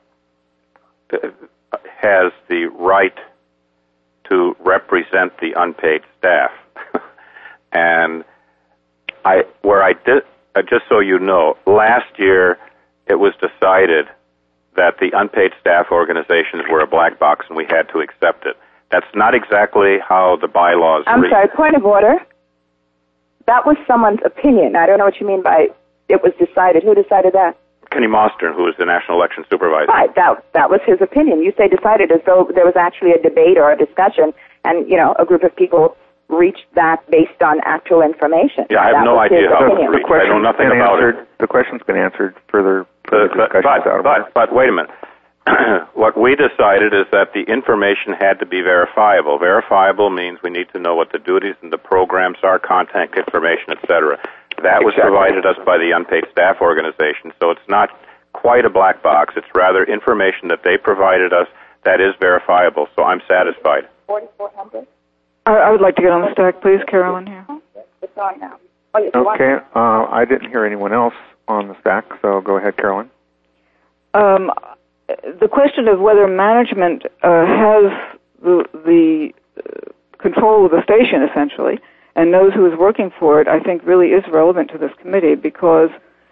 has the right to represent the unpaid staff. And I, where I did, uh, just so you know, last year it was decided that the unpaid staff organizations were a black box and we had to accept it. That's not exactly how the bylaws I'm read. sorry, point of order. That was someone's opinion. I don't know what you mean by it was decided. Who decided that? Kenny Mostern, who is the National Election Supervisor. Right, that, that was his opinion. You say decided as though there was actually a debate or a discussion, and, you know, a group of people reached that based on actual information. Yeah, I have that no idea how it was reached. I know nothing about answered, it. The question's been answered. Further, further but, discussions but, out of but, it. but wait a minute. What we decided is that the information had to be verifiable. Verifiable means we need to know what the duties and the programs are, contact information, et cetera. That was Exactly. provided us by the unpaid staff organization, so it's not quite a black box. It's rather information that they provided us that is verifiable, so I'm satisfied. forty-four hundred? I, I would like to get on the stack, please, Carolyn, here. It's on now. Oh, yes, you want- Okay, uh, I didn't hear anyone else on the stack, so go ahead, Carolyn. Um, the question of whether management uh, has the, the uh, control of the station, essentially, and knows who is working for it, I think really is relevant to this committee because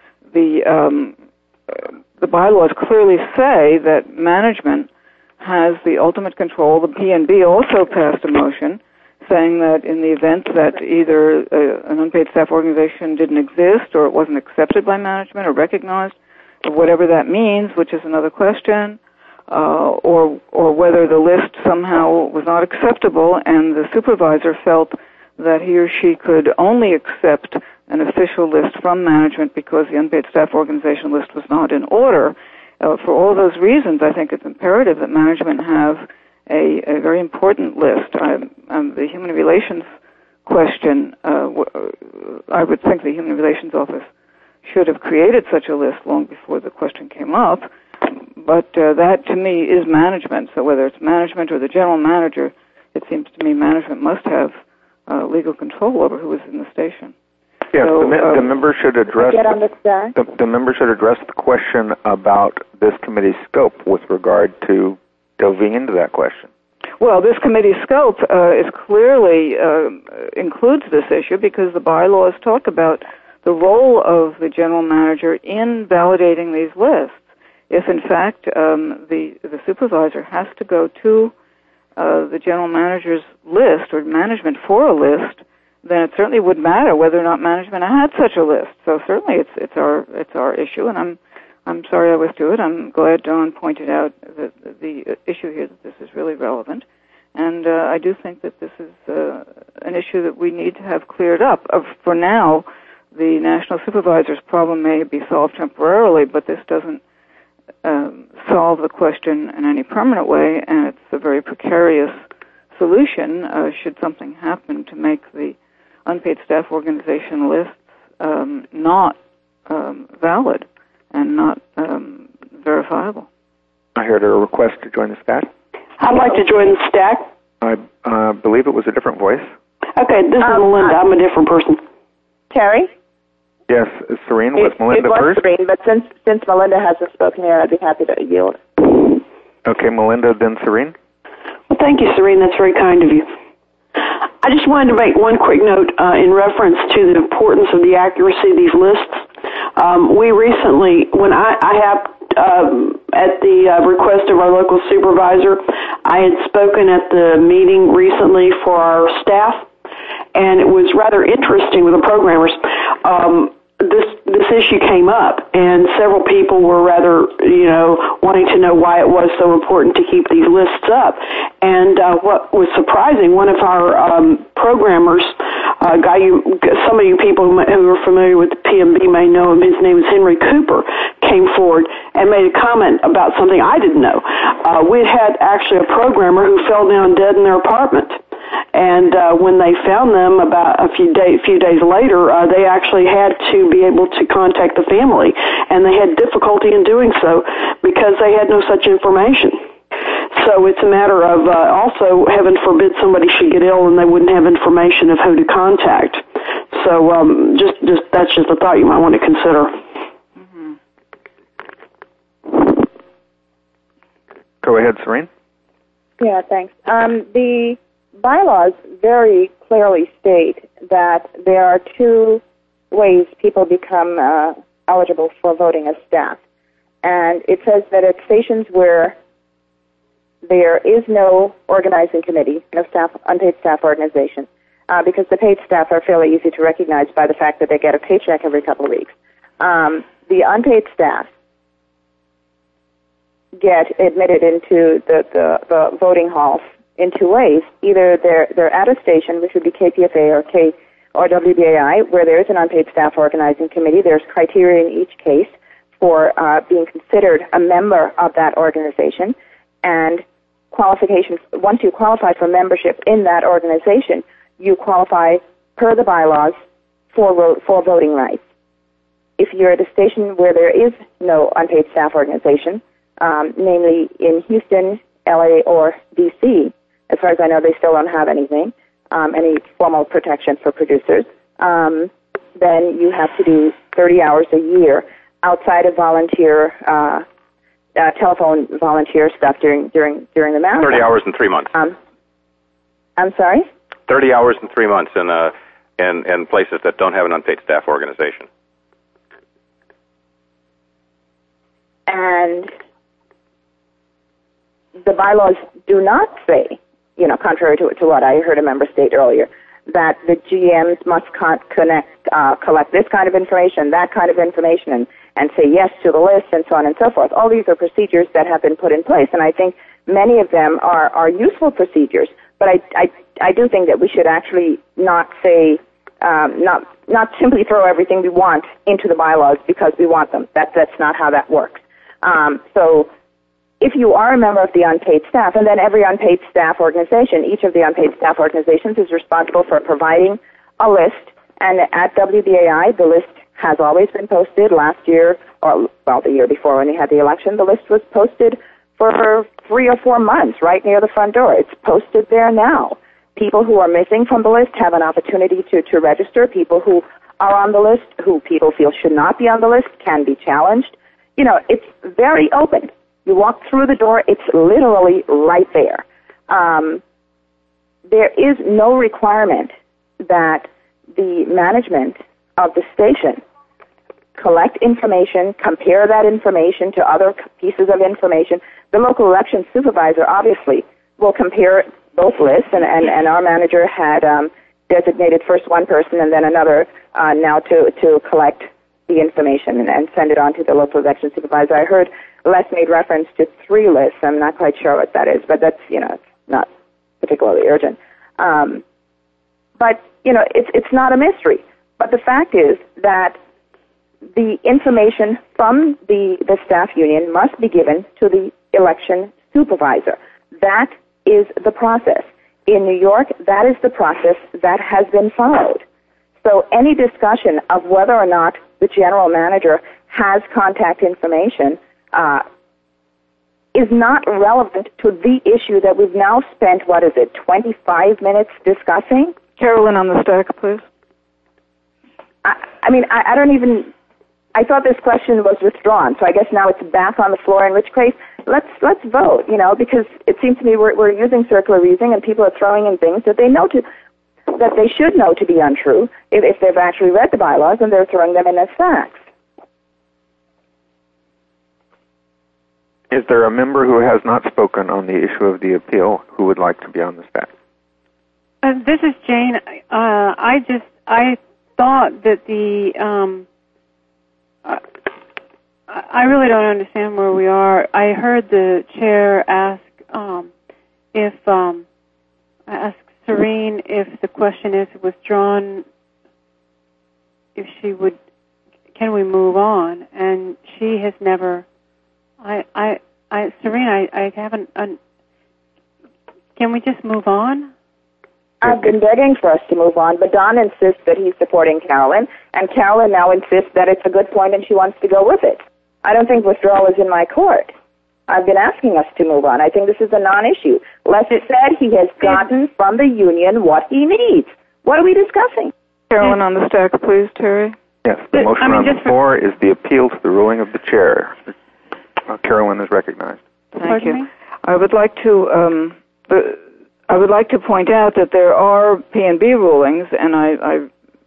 the um, uh, the bylaws clearly say that management has the ultimate control. The P N B also passed a motion saying that in the event that either uh, an unpaid staff organization didn't exist or it wasn't accepted by management or recognized, or whatever that means, which is another question, uh, or or whether the list somehow was not acceptable and the supervisor felt that he or she could only accept an official list from management because the unpaid staff organization list was not in order. Uh, for all those reasons, I think it's imperative that management have a, a very important list. I, um, the Human Relations question, uh, w- I would think the Human Relations Office should have created such a list long before the question came up, but uh, that to me is management. So whether it's management or the general manager, it seems to me management must have uh, legal control over who is in the station. Yes, so, the, me- uh, the member should address Get on the stack. the, the member should address the question about this committee's scope with regard to delving into that question. Well, this committee's scope uh, is clearly uh, includes this issue because the bylaws talk about the role of the general manager in validating these lists. If, in fact, um, the the supervisor has to go to uh, the general manager's list or management for a list, then it certainly would matter whether or not management had such a list. So certainly, it's it's our it's our issue, and I'm I'm sorry I withdrew it. I'm glad Dawn pointed out the the issue here that this is really relevant, and uh, I do think that this is uh, an issue that we need to have cleared up. Uh, for now, the national supervisor's problem may be solved temporarily, but this doesn't um, solve the question in any permanent way, and it's a very precarious solution uh, should something happen to make the unpaid staff organization lists um, not um, valid and not um, verifiable. I heard a request to join the stack. I'd like to join the stack. I uh, believe it was a different voice. Okay, this is Um, Melinda. I'm a different person. Terry? Yes, Serene, was it, Melinda it was first? Serene, but since since Melinda hasn't spoken here, I'd be happy to yield. Okay, Melinda, then Serene. Well, thank you, Serene. That's very kind of you. I just wanted to make one quick note uh, in reference to the importance of the accuracy of these lists. Um, we recently, when I, I have, um, at the uh, request of our local supervisor, I had spoken at the meeting recently for our staff, and it was rather interesting with the programmers. Um, this this issue came up, and several people were rather, you know, wanting to know why it was so important to keep these lists up. And uh, what was surprising, one of our um, programmers, a uh, guy you, some of you people who are familiar with the P M B may know him, his name is Henry Cooper, came forward and made a comment about something I didn't know. Uh, we had actually a programmer who fell down dead in their apartment. And uh, when they found them about a few, day, few days later, uh, they actually had to be able to contact the family, and they had difficulty in doing so because they had no such information. So it's a matter of uh, also, heaven forbid, somebody should get ill and they wouldn't have information of who to contact. So um, just, just that's just a thought you might want to consider. Mm-hmm. ahead, Serene. Yeah, thanks. Um, the bylaws very clearly state that there are two ways people become uh, eligible for voting as staff. And it says that at stations where there is no organizing committee, no staff, unpaid staff organization, uh, because the paid staff are fairly easy to recognize by the fact that they get a paycheck every couple of weeks. Um, the unpaid staff get admitted into the, the, the voting halls in two ways. Either they're, they're at a station, which would be K P F A or K or W B A I, where there is an unpaid staff organizing committee. There's criteria in each case for uh, being considered a member of that organization, and qualifications. Once you qualify for membership in that organization, you qualify per the bylaws for for voting rights. If you're at a station where there is no unpaid staff organization, um, namely in Houston, L A, or D C, as far as I know, they still don't have anything, um, any formal protection for producers, um, then you have to do thirty hours a year outside of volunteer, uh, uh, telephone volunteer stuff during during during the marathon. Thirty hours in three months. Um, I'm sorry. Thirty hours in three months in uh, in in places that don't have an unpaid staff organization. And the bylaws do not say, you know, contrary to, to what I heard a member state earlier, that the G Ms must con- connect, uh, collect this kind of information, that kind of information, and, and say yes to the list, and so on and so forth. All these are procedures that have been put in place, and I think many of them are, are useful procedures. But I, I, I do think that we should actually not say, um, not not simply throw everything we want into the bylaws because we want them. That that's not how that works. Um, so if you are a member of the unpaid staff, and then every unpaid staff organization, each of the unpaid staff organizations is responsible for providing a list, and at W B A I, the list has always been posted. Last year, or well, the year before when we had the election, the list was posted for three or four months right near the front door. It's posted there now. People who are missing from the list have an opportunity to, to register. People who are on the list, who people feel should not be on the list, can be challenged. You know, it's very open. You walk through the door, it's literally right there. Um, there is no requirement that the management of the station collect information, compare that information to other pieces of information. The local election supervisor obviously will compare both lists, and, and, and our manager had um, designated first one person and then another uh, now to, to collect the information and, and send it on to the local election supervisor. I heard Les made reference to three lists. I'm not quite sure what that is, but that's, you know, it's not particularly urgent. Um, but, you know, it's, it's not a mystery. But the fact is that the information from the, the staff union must be given to the election supervisor. That is the process. In New York, that is the process that has been followed. So any discussion of whether or not the general manager has contact information uh, is not relevant to the issue that we've now spent, what is it, twenty-five minutes discussing? Carolyn on the stack, please. I, I mean, I, I don't even... I thought this question was withdrawn, so I guess now it's back on the floor, in which case, let's let's vote, you know, because it seems to me we're, we're using circular reasoning and people are throwing in things that they know to, that they should know to be untrue if, if they've actually read the bylaws, and they're throwing them in as facts. Is there a member who has not spoken on the issue of the appeal who would like to be on the staff? Uh, this is Jane. Uh, I just, I thought that the, um, uh, I really don't understand where we are. I heard the chair ask um, if, um, ask Serene if the question is withdrawn, if she would, can we move on? And she has never, I, I, I Serene, I, I haven't, uh, can we just move on? I've been begging for us to move on, but Don insists that he's supporting Carolyn, and Carolyn now insists that it's a good point and she wants to go with it. I don't think withdrawal is in my court. I've been asking us to move on. I think this is a non-issue. Les said he has gotten from the union what he needs. What are we discussing? Carolyn on the stack, please, Terry. Yes, the motion I mean, on the floor is the appeal to the ruling of the chair. Uh, Carolyn is recognized. Thank you. I would like to um, the, I would like to point out that there are P and B rulings, and I, I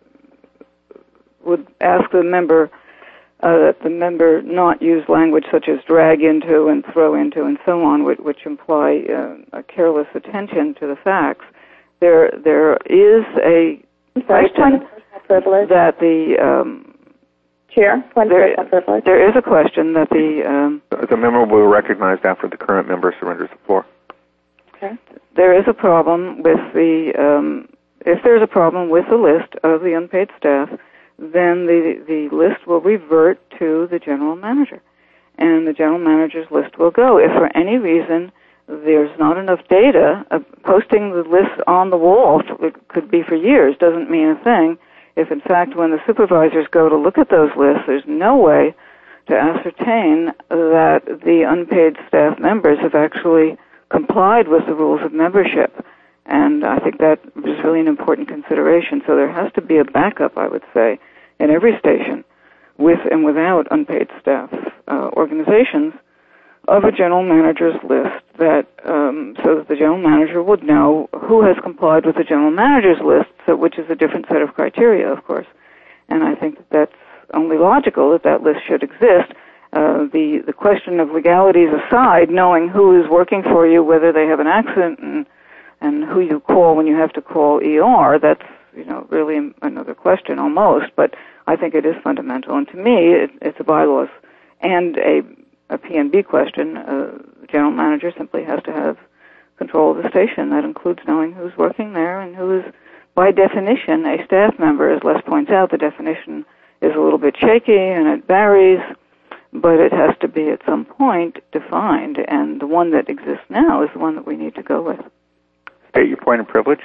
would ask the member uh, that the member not use language such as drag into and throw into and so on, which, which imply uh, a careless attention to the facts. There, there is a sorry, question that the um, Chair, there, there is a question that the um, the member will be recognized after the current member surrenders the floor. Okay. There is a problem with the um, if there's a problem with the list of the unpaid staff, then the the list will revert to the general manager, and the general manager's list will go. If for any reason there's not enough data, uh, posting the list on the wall, it could be for years, doesn't mean a thing. If, in fact, when the supervisors go to look at those lists, there's no way to ascertain that the unpaid staff members have actually complied with the rules of membership. And I think that is really an important consideration. So there has to be a backup, I would say, in every station, with and without unpaid staff uh, organizations, of a general manager's list, that um, so that the general manager would know who has complied with the general manager's list, so, which is a different set of criteria, of course. And I think that that's only logical that that list should exist. Uh, the the question of legalities aside, knowing who is working for you, whether they have an accident, and and who you call when you have to call E R, that's you know really another question almost. But I think it is fundamental, and to me, it, it's a bylaws and a a P and B question. Uh, the general manager simply has to have control of the station. That includes knowing who's working there and who is, by definition, a staff member. As Les points out, the definition is a little bit shaky and it varies, but it has to be at some point defined, and the one that exists now is the one that we need to go with. State your point of privilege.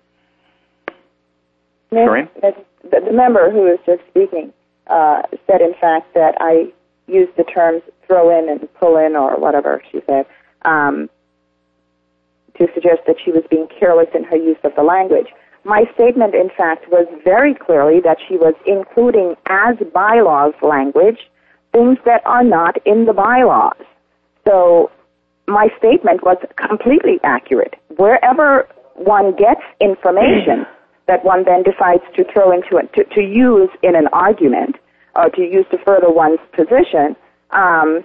Sorry? The, the member who was just speaking uh, said, in fact, that I used the terms throw in and pull in, or whatever she said, um, to suggest that she was being careless in her use of the language. My statement, in fact, was very clearly that she was including as bylaws language things that are not in the bylaws. So my statement was completely accurate. Wherever one gets information that one then decides to throw into it, to, to use in an argument, or to use to further one's position, um,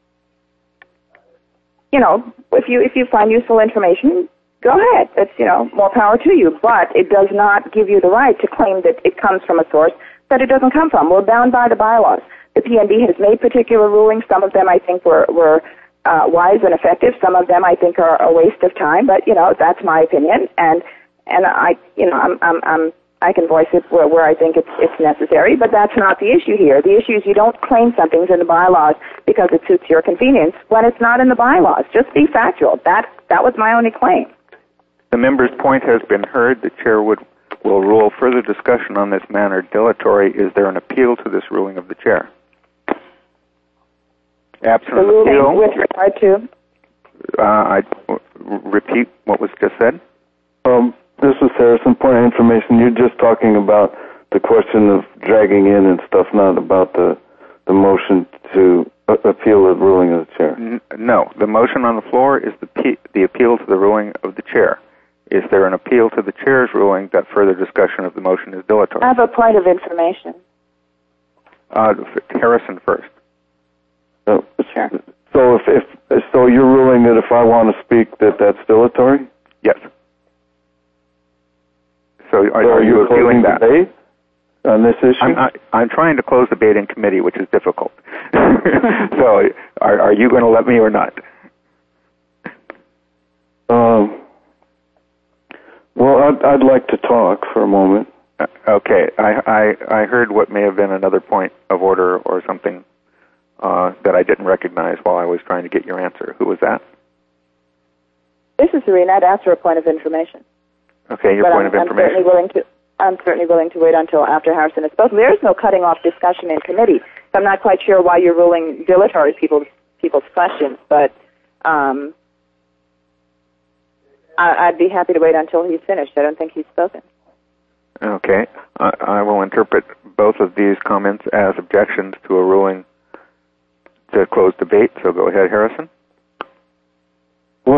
you know, if you if you find useful information, go ahead. It's, you know, more power to you. But it does not give you the right to claim that it comes from a source that it doesn't come from. We're bound by the bylaws. The P N B has made particular rulings. Some of them I think were, were uh, wise and effective. Some of them I think are a waste of time. But, you know, that's my opinion. And and I, you know, I'm I'm, I'm I can voice it where, where I think it's, it's necessary, but that's not the issue here. The issue is you don't claim something's in the bylaws because it suits your convenience when it's not in the bylaws. Just be factual. That that was my only claim. The member's point has been heard. The chair would will rule further discussion on this matter dilatory. Is there an appeal to this ruling of the chair? Absent an appeal. With regard to? Uh, I repeat what was just said. Um. This is Harrison. Point of information. You're just talking about the question of dragging in and stuff, not about the the motion to uh, appeal the ruling of the chair. N- no, the motion on the floor is the p- the appeal to the ruling of the chair. Is there an appeal to the chair's ruling that further discussion of the motion is dilatory? I have a point of information. Uh, Harrison first. So, sure. So if, if so, you're ruling that if I want to speak, that that's dilatory? Yes. So are, so are you appealing that? Debate on this issue? I'm, I, I'm trying to close debate in committee, which is difficult. So are, are you going to let me or not? Um. Well, I'd, I'd like to talk for a moment. Uh, okay. I, I, I heard what may have been another point of order or something uh, that I didn't recognize while I was trying to get your answer. Who was that? This is Serena. I'd ask for a point of information. Okay, your but point I'm, of information. I'm certainly willing to. I'm certainly willing to wait until after Harrison has spoken. There is no cutting off discussion in committee, so I'm not quite sure why you're ruling dilatory people's people's questions. But um, I, I'd be happy to wait until he's finished. I don't think he's spoken. Okay, I, I will interpret both of these comments as objections to a ruling to close debate. So go ahead, Harrison. Well,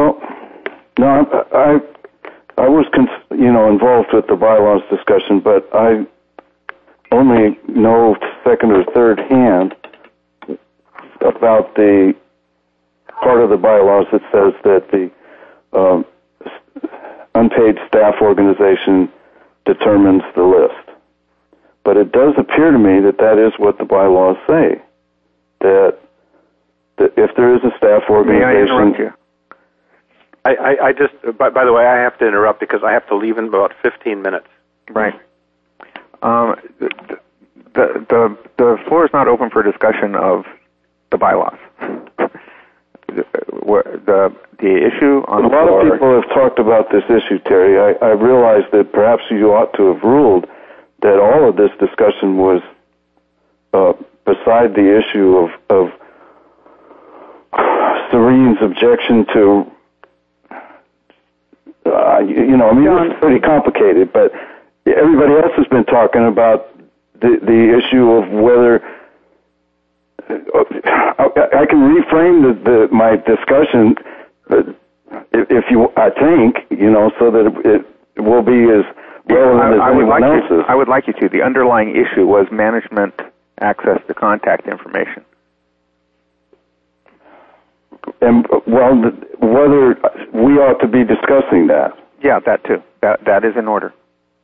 No, I, I, I was, cons- you know, involved with the bylaws discussion, but I only know second or third hand about the part of the bylaws that says that the um, unpaid staff organization determines the list. But it does appear to me that that is what the bylaws say, that, that if there is a staff organization... May I interrupt you? I, I, I just, by, by the way, I have to interrupt because I have to leave in about fifteen minutes. Right. Um, the, the, the, the floor is not open for discussion of the bylaws. The, the, the issue on a the lot floor, of people have talked about this issue, Terry. I, I realize that perhaps you ought to have ruled that all of this discussion was uh, beside the issue of, of Serene's objection to, uh, you, you know, I mean, it's pretty complicated, but everybody else has been talking about the, the issue of whether I, I can reframe the, the, my discussion, if, if you, I think, you know, so that it, it will be as relevant I, I as would anyone like else's. You, I would like you to. The underlying issue was management access to contact information. And, well, whether we ought to be discussing that. Yeah, that too. That That is in order.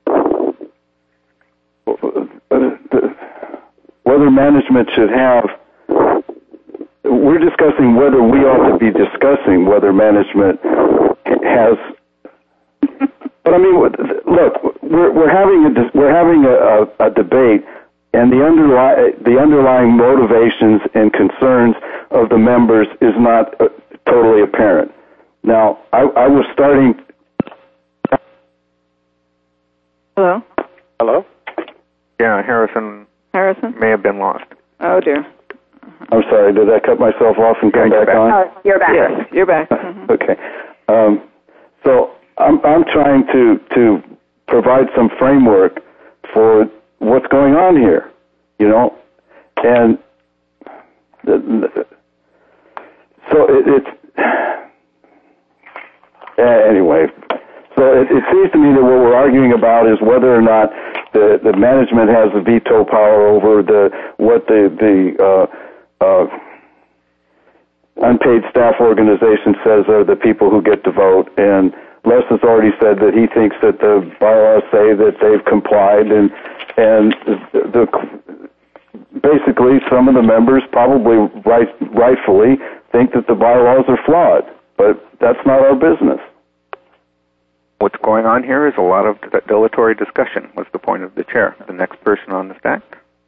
Whether management should have, we're discussing whether we ought to be discussing whether management has, but I mean, look, we're, we're having a, we're having a, a, a debate, and the underlying, the underlying motivations and concerns of the members is not uh, totally apparent. Now, I, I was starting. Hello? Hello? Yeah, Harrison. Harrison? May have been lost. Oh, dear. I'm sorry, did I cut myself off and come yeah, back, back on? Oh, you're back. Yes, you're back. Mm-hmm. Okay. Um, so I'm, I'm trying to, to provide some framework for what's going on here, you know, and the, the, so it, it's, uh, anyway, so it, it seems to me that what we're arguing about is whether or not the, the management has the veto power over the what the, the uh, uh, unpaid staff organization says are the people who get to vote, and Les has already said that he thinks that the bylaws say that they've complied, and and the, the basically some of the members probably right, rightfully think that the bylaws are flawed, but that's not our business. What's going on here is a lot of dilatory discussion, was the point of the chair. The next person on the stack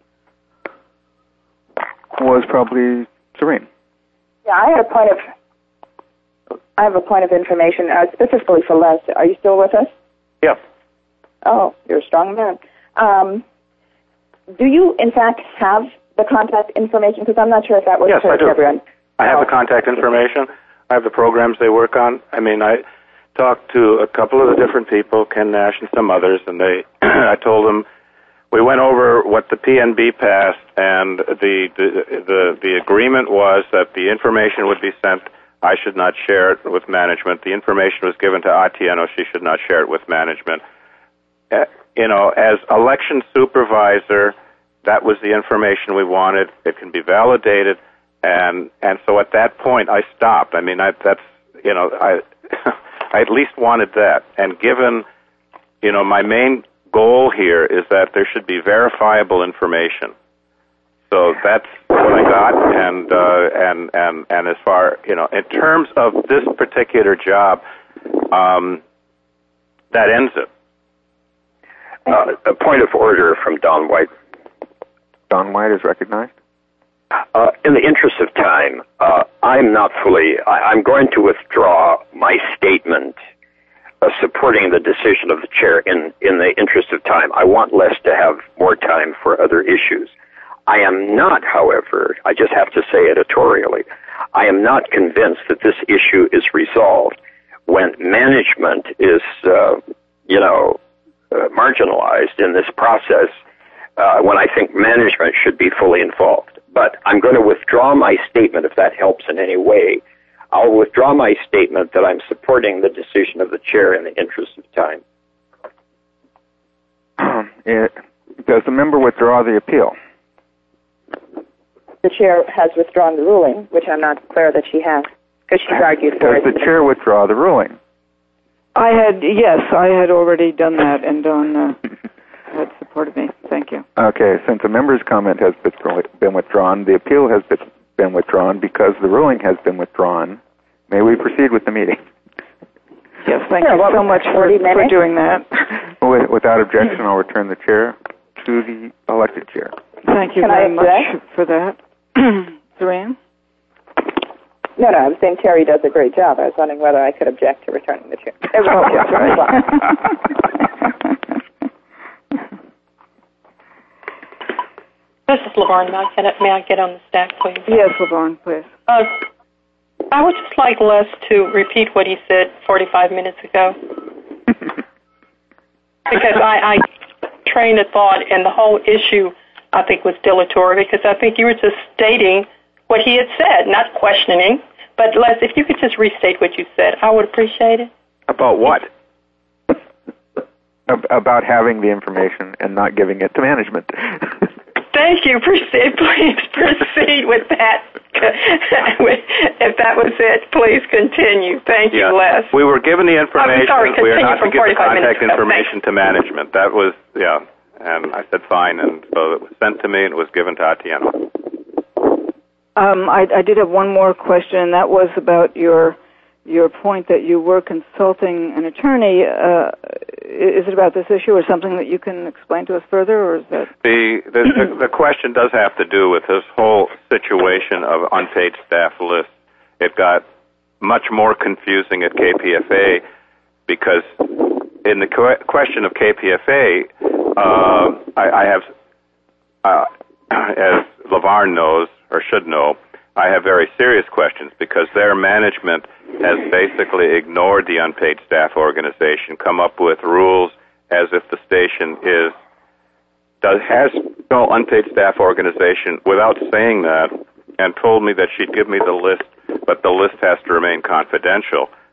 was probably Serene. Yeah, I had a point of, I have a point of information, uh, specifically for Les. Are you still with us? Yeah. Oh, you're a strong man. Um, do you, in fact, have the contact information? Because I'm not sure if that was yes, clear I do. to everyone. I have oh. the contact information. I have the programs they work on. I mean, I talked to a couple of the different people, Ken Nash and some others, and they, I told them, we went over what the P N B passed, and the, the the the agreement was that the information would be sent. I should not share it with management. The information was given to Atieno. She should not share it with management. Uh, you know, as election supervisor, that was the information we wanted. It can be validated, and and so at that point, I stopped. I mean, I, that's you know, I I at least wanted that, and given you know my main goal here is that there should be verifiable information. So that's what I got, and uh, and and and as far you know, in terms of this particular job, um, that ends it. Uh, a point of order from Don White. Don White is recognized. Uh, in the interest of time, uh, I'm not fully. I, I'm going to withdraw my statement Uh, supporting the decision of the chair in, in the interest of time. I want Les to have more time for other issues. I am not, however, I just have to say editorially, I am not convinced that this issue is resolved when management is, uh, you know, uh, marginalized in this process, uh, when I think management should be fully involved. But I'm going to withdraw my statement if that helps in any way. I'll withdraw my statement that I'm supporting the decision of the chair in the interest of time. It, does the member withdraw the appeal? The chair has withdrawn the ruling, which I'm not clear that she has, because she's argued for Does it. the chair withdraw the ruling? I had, yes, I had already done that, and Dawn uh, had supported me. Thank you. Okay, since a member's comment has been withdrawn, the appeal has been withdrawn because the ruling has been withdrawn. May we proceed with the meeting? Yes, thank sure, you so much for, for doing that. With, without objection, I'll return the chair to the elected chair. Thank you Can very I much object? for that. Serene? No, no, I'm saying Terry does a great job. I was wondering whether I could object to returning the chair. Oh, yes, right. This is LaVarn. May I get, may I get on the stack, please? Yes, LaVarn, please. Uh, I would just like Les to repeat what he said forty-five minutes ago. Because I, I trained of thought, and the whole issue, I think, was dilatory, because I think you were just stating what he had said, not questioning. But, Les, if you could just restate what you said, I would appreciate it. About what? About having the information and not giving it to management. Thank you. Proceed, please proceed with that. If that was it, please continue. Thank you, yeah. Les. We were given the information. I'm sorry, we are continue not from to give the forty-five contact minutes ago. information to management. That was, yeah. And I said fine, and so it was sent to me and it was given to Atieno. Um, I, I did have one more question, and that was about your your point that you were consulting an attorney. Uh, is it about this issue or something that you can explain to us further, or is that... The, the, the, the question does have to do with this whole situation of unpaid staff lists. It got much more confusing at K P F A because in the que- question of K P F A, uh, I, I have, uh, as LaVarn knows, or should know, I have very serious questions because their management has basically ignored the unpaid staff organization, come up with rules as if the station is does has no unpaid staff organization without saying that, and told me that she'd give me the list, but the list has to remain confidential.